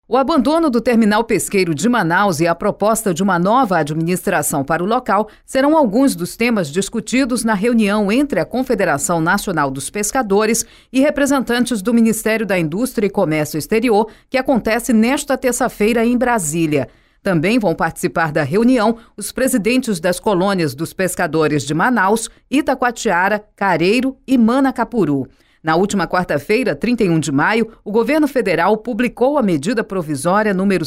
O abandono do terminal pesqueiro de Manaus e a proposta de uma nova administração para o local serão alguns dos temas discutidos na reunião entre a Confederação Nacional dos Pescadores e representantes do Ministério da Indústria e Comércio Exterior, que acontece nesta terça-feira em Brasília. Também vão participar da reunião os presidentes das colônias dos pescadores de Manaus, Itacoatiara, Careiro e Manacapuru. Na última quarta-feira, 31 de maio, o governo federal publicou a medida provisória número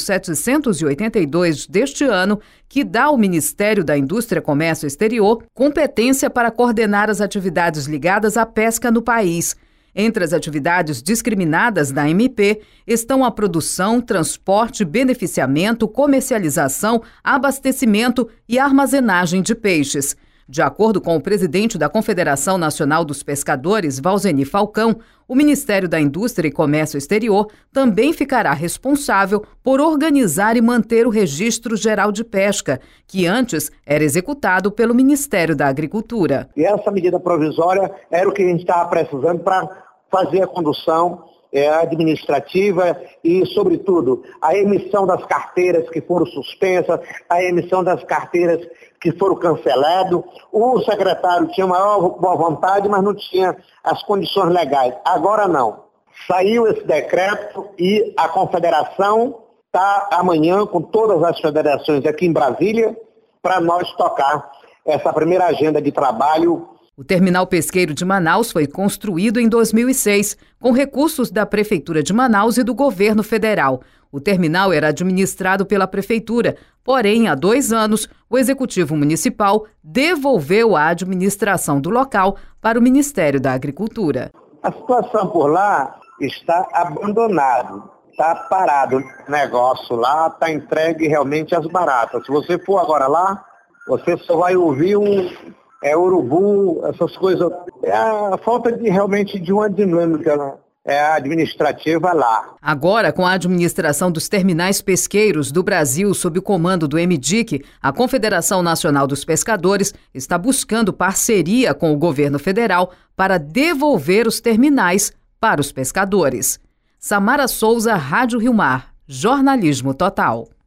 782 deste ano, que dá ao Ministério da Indústria e Comércio Exterior competência para coordenar as atividades ligadas à pesca no país. Entre as atividades discriminadas da MP estão a produção, transporte, beneficiamento, comercialização, abastecimento e armazenagem de peixes. De acordo com o presidente da Confederação Nacional dos Pescadores, Valzeni Falcão, o Ministério da Indústria e Comércio Exterior também ficará responsável por organizar e manter o Registro Geral de Pesca, que antes era executado pelo Ministério da Agricultura. E essa medida provisória era o que a gente estava precisando para fazer a condução administrativa e, sobretudo, a emissão das carteiras que foram suspensas, a emissão das carteiras que foram canceladas. O secretário tinha maior boa vontade, mas não tinha as condições legais. Agora não. Saiu esse decreto e a confederação está amanhã com todas as federações aqui em Brasília para nós tocar essa primeira agenda de trabalho. O terminal pesqueiro de Manaus foi construído em 2006, com recursos da Prefeitura de Manaus e do governo federal. O terminal era administrado pela Prefeitura, porém, há 2 anos, o Executivo Municipal devolveu a administração do local para o Ministério da Agricultura. A situação por lá está abandonada, está parado o negócio lá, está entregue realmente às baratas. Se você for agora lá, você só vai ouvir urubu, essas coisas. É a falta realmente de uma dinâmica administrativa lá. Agora, com a administração dos terminais pesqueiros do Brasil sob o comando do MDIC, a Confederação Nacional dos Pescadores está buscando parceria com o governo federal para devolver os terminais para os pescadores. Samara Souza, Rádio Rio Mar, Jornalismo Total.